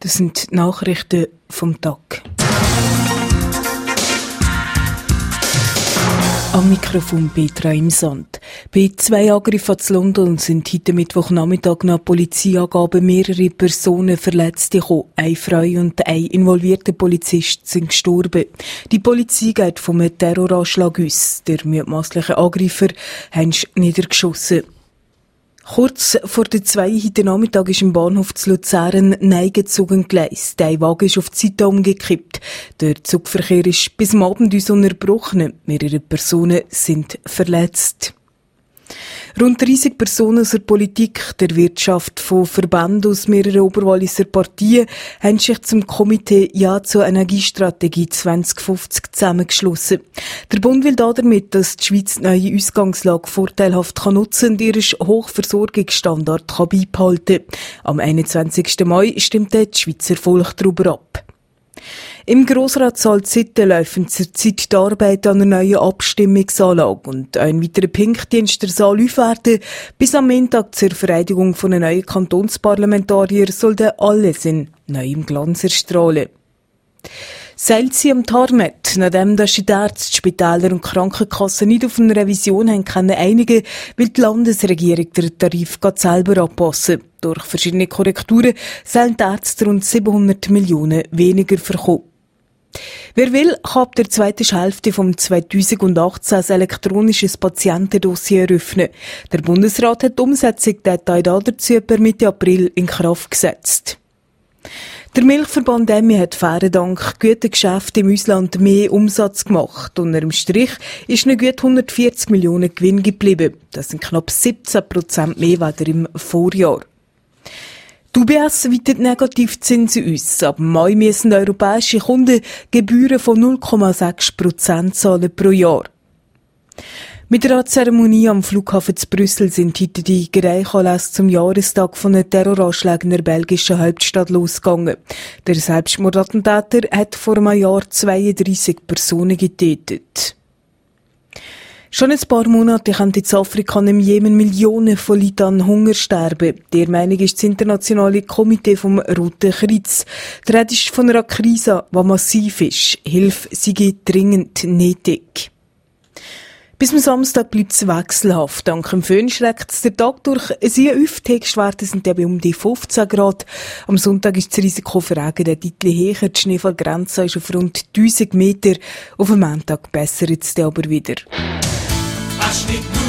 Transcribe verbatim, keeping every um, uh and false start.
Das sind die Nachrichten vom Tag. Am Mikrofon Petra im Sand. Bei zwei Angriffen in London sind heute Mittwochnachmittag nach Polizeiangaben mehrere Personen verletzt gekommen. Eine Frau und ein involvierter Polizist sind gestorben. Die Polizei geht vom Terroranschlag aus. Der mutmaßliche Angreifer hat niedergeschossen. Kurz vor der zwei heute Nachmittag ist im Bahnhof zu Luzern ein eingezogenes Gleis. Der Wagen ist auf die Seite umgekippt. Der Zugverkehr ist bis am Abend uns unterbrochen. Mehrere Personen sind verletzt. Rund dreissig Personen aus der Politik, der Wirtschaft, von Verbänden aus mehreren Oberwalliser Partien haben sich zum Komitee Ja zur Energiestrategie zwanzig fünfzig zusammengeschlossen. Der Bund will damit, dass die Schweiz die neue Ausgangslage vorteilhaft nutzen und ihren Hochversorgungsstandard beibehalten kann. Am einundzwanzigsten Mai stimmt das Schweizer Volk darüber ab. Im Grossratssaal Sitten laufen zurzeit die Arbeit an einer neuen Abstimmungsanlage und ein weiterer Punktdienst der Saal aufwerten. Bis am Montag zur Vereidigung von einem neuen Kantonsparlamentarier soll dann alles in neuem Glanz erstrahlen. Seilt sie am Tarnet, nachdem die Ärzte, Spitäler und Krankenkassen nicht auf eine Revision haben können einigen, will die Landesregierung den Tarif selber anpassen. Durch verschiedene Korrekturen sollen die Ärzte rund siebenhundert Millionen weniger verkommen. Wer will, kann ab der zweiten Hälfte vom zweitausendachtzehn ein elektronisches Patientendossier eröffnen. Der Bundesrat hat die Umsetzung Detail dazu per Mitte April in Kraft gesetzt. Der Milchverband Emmi hat fairen Dank guten Geschäften im Ausland mehr Umsatz gemacht. Unter dem Strich ist noch gut hundertvierzig Millionen Gewinn geblieben. Das sind knapp siebzehn Prozent mehr als im Vorjahr. Die U B S weitet Negativzinsen aus. Ab Mai müssen europäische Kunden Gebühren von null Komma sechs Prozent zahlen pro Jahr. Mit der Zeremonie am Flughafen zu Brüssel sind heute die Gedenkanlässe zum Jahrestag von den Terroranschlägen in der belgischen Hauptstadt losgegangen. Der Selbstmordattentäter hat vor einem Jahr zweiunddreissig Personen getötet. Schon ein paar Monate können in Afrika und im Jemen Millionen von Leuten an Hunger sterben. Der Meinung ist das internationale Komitee vom Roten Kreuz. Die Rede ist von einer Krise, die massiv ist. Hilfe sei dringend nötig. Bis am Samstag bleibt es wechselhaft. Dank dem Föhn schreckt es den Tag durch. Sehr oft Höchstwerte sind eben um die fünfzehn Grad. Am Sonntag ist das Risiko für Regen ein bisschen höher. Die Schneefallgrenze ist auf rund tausend Meter. Auf dem Montag bessert es dann aber wieder. Nicht